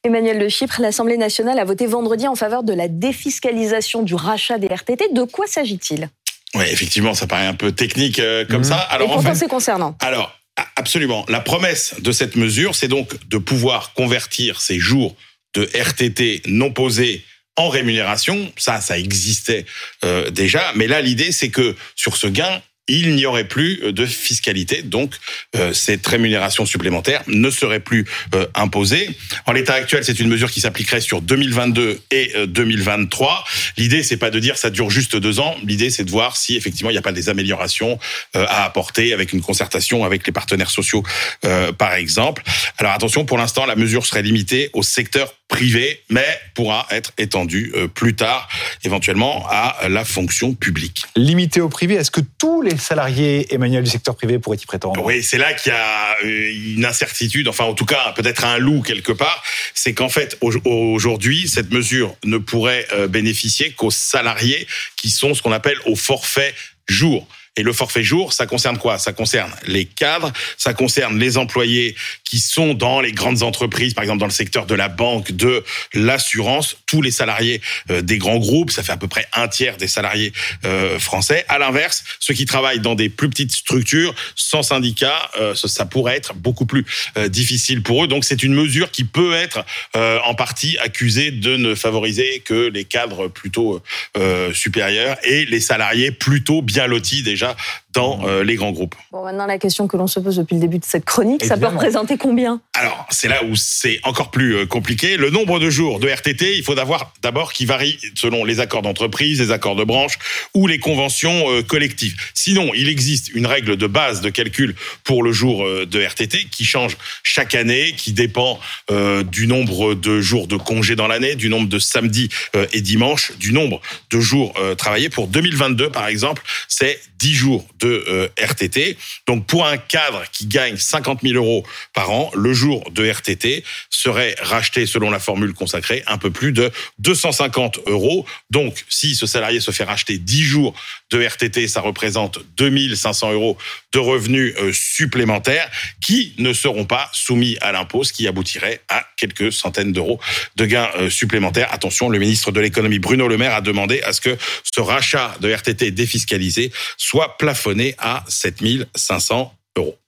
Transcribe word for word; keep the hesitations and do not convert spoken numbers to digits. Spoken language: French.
Emmanuel de Chypre, l'Assemblée nationale a voté vendredi en faveur de la défiscalisation du rachat des R T T. De quoi s'agit-il ? Oui, effectivement, ça paraît un peu technique euh, comme mmh. ça. Alors, Et pourtant, en fait, c'est concernant. Alors, absolument. La promesse de cette mesure, c'est donc de pouvoir convertir ces jours de R T T non posés en rémunération. Ça, ça existait euh, déjà. Mais là, l'idée, c'est que sur ce gain, il n'y aurait plus de fiscalité, donc euh, cette rémunération supplémentaire ne serait plus euh, imposée. En l'état actuel, c'est une mesure qui s'appliquerait sur deux mille vingt-deux et euh, deux mille vingt-trois. L'idée, c'est pas de dire ça dure juste deux ans. L'idée, c'est de voir si effectivement il n'y a pas des améliorations euh, à apporter avec une concertation avec les partenaires sociaux, euh, par exemple. Alors attention, pour l'instant, la mesure serait limitée au secteur privé, mais pourra être étendue euh, plus tard, éventuellement à la fonction publique. Limité au privé, est-ce que tous les salariés, Emmanuel, du secteur privé pourraient y prétendre ? Oui, c'est là qu'il y a une incertitude, enfin en tout cas peut-être un loup quelque part, c'est qu'en fait aujourd'hui, cette mesure ne pourrait bénéficier qu'aux salariés qui sont ce qu'on appelle au forfait jour. Et le forfait jour, ça concerne quoi ? Ça concerne les cadres, ça concerne les employés qui sont dans les grandes entreprises, par exemple dans le secteur de la banque, de l'assurance, tous les salariés euh, des grands groupes, ça fait à peu près un tiers des salariés euh, français. À l'inverse, ceux qui travaillent dans des plus petites structures, sans syndicat, euh, ça, ça pourrait être beaucoup plus euh, difficile pour eux. Donc c'est une mesure qui peut être euh, en partie accusée de ne favoriser que les cadres plutôt euh, supérieurs et les salariés plutôt bien lotis déjà dans euh, les grands groupes. Bon, maintenant, la question que l'on se pose depuis le début de cette chronique, Évidemment. ça peut représenter combien ? Alors, c'est là où c'est encore plus euh, compliqué. Le nombre de jours de R T T, il faut d'abord, d'abord qu'il varie selon les accords d'entreprise, les accords de branche ou les conventions euh, collectives. Sinon, il existe une règle de base de calcul pour le jour euh, de R T T qui change chaque année, qui dépend euh, du nombre de jours de congés dans l'année, du nombre de samedis euh, et dimanches, du nombre de jours euh, travaillés. Pour deux mille vingt-deux, par exemple, c'est dix jours de euh, R T T. Donc, pour un cadre qui gagne cinquante mille euros par an, le jour de R T T serait racheté, selon la formule consacrée, un peu plus de deux cent cinquante euros. Donc, si ce salarié se fait racheter dix jours de R T T, ça représente deux mille cinq cents euros de revenus euh, supplémentaires qui ne seront pas soumis à l'impôt, ce qui aboutirait à quelques centaines d'euros de gains euh, supplémentaires. Attention, le ministre de l'économie, Bruno Le Maire, a demandé à ce que ce rachat de R T T défiscalisé soit plafonné à sept mille cinq cents euros.